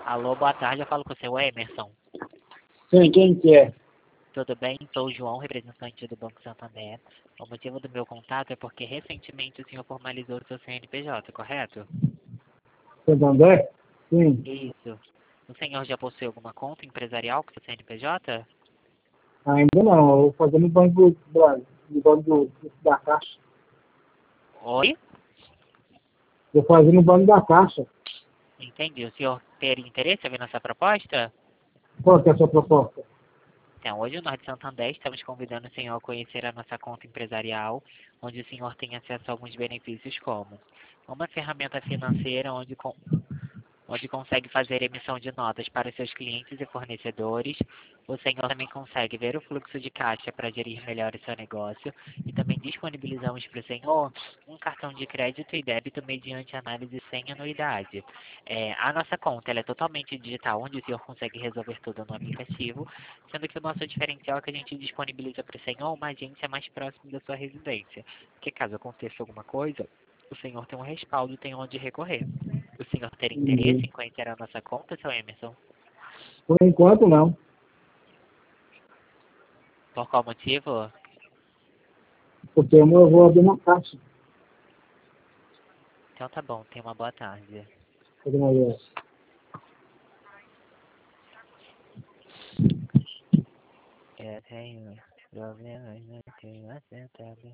Alô, boa tarde, eu falo com o seu Emerson. Sim, quem que é? Tudo bem? Sou o João, representante do Banco Santander. O motivo do meu contato é porque recentemente o senhor formalizou o seu CNPJ, correto? Santander? Sim. Isso. O senhor já possui alguma conta empresarial com o seu CNPJ? Ainda não, eu vou fazer no Banco do Brasil, no Banco da Caixa. Oi? Vou fazer no Banco da Caixa. Entendi. O senhor teria interesse em ver nossa proposta? Qual que é a sua proposta? Então, hoje nós de Santander estamos convidando o senhor a conhecer a nossa conta empresarial, onde o senhor tem acesso a alguns benefícios como uma ferramenta financeira onde consegue fazer emissão de notas para seus clientes e fornecedores. O senhor também consegue ver o fluxo de caixa para gerir melhor o seu negócio e também disponibilizamos para o senhor um cartão de crédito e débito mediante análise sem anuidade. A nossa conta ela é totalmente digital, onde o senhor consegue resolver tudo no aplicativo, sendo que o nosso diferencial é que a gente disponibiliza para o senhor uma agência mais próxima da sua residência, que caso aconteça alguma coisa, o senhor tem um respaldo, tem onde recorrer. O senhor ter interesse em conhecer a nossa conta, seu Emerson? Por enquanto, não. Por qual motivo? Porque eu vou abrir uma caixa. Então tá bom, tenha uma boa tarde. Fazer uma vez. Eu tenho problemas, não tenho assentado.